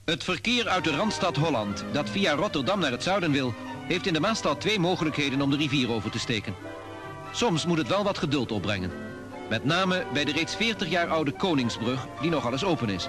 Het verkeer uit de Randstad Holland dat via Rotterdam naar het zuiden wil, heeft in de Maasstad twee mogelijkheden om de rivier over te steken. Soms moet het wel wat geduld opbrengen. Met name bij de reeds 40 jaar oude Koningsbrug, die nog alles open is.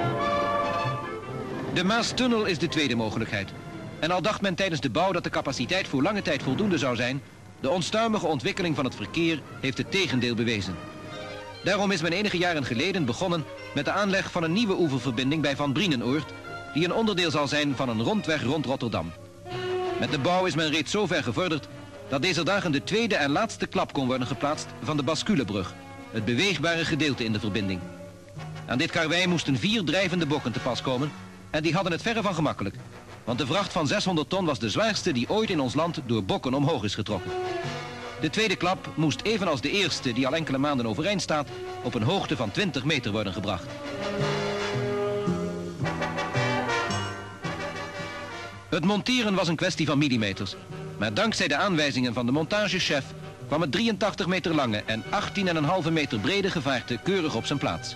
De Maastunnel is de tweede mogelijkheid. En al dacht men tijdens de bouw dat de capaciteit voor lange tijd voldoende zou zijn, de onstuimige ontwikkeling van het verkeer heeft het tegendeel bewezen. Daarom is men enige jaren geleden begonnen met de aanleg van een nieuwe oeververbinding bij Van Brienenoord, die een onderdeel zal zijn van een rondweg rond Rotterdam. Met de bouw is men reeds zo ver gevorderd dat deze dagen de tweede en laatste klap kon worden geplaatst van de Basculebrug, het beweegbare gedeelte in de verbinding. Aan dit karwei moesten 4 drijvende bokken te pas komen en die hadden het verre van gemakkelijk, want de vracht van 600 ton was de zwaarste die ooit in ons land door bokken omhoog is getrokken. De tweede klap moest evenals de eerste, die al enkele maanden overeind staat, op een hoogte van 20 meter worden gebracht. Het monteren was een kwestie van millimeters, maar dankzij de aanwijzingen van de montagechef kwam het 83 meter lange en 18,5 meter brede gevaarte keurig op zijn plaats.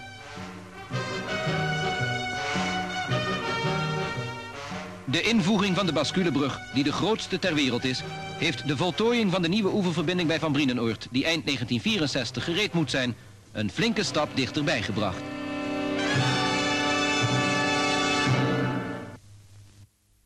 De invoeging van de Basculebrug, die de grootste ter wereld is, heeft de voltooiing van de nieuwe oeververbinding bij Van Brienenoord, die eind 1964 gereed moet zijn, een flinke stap dichterbij gebracht.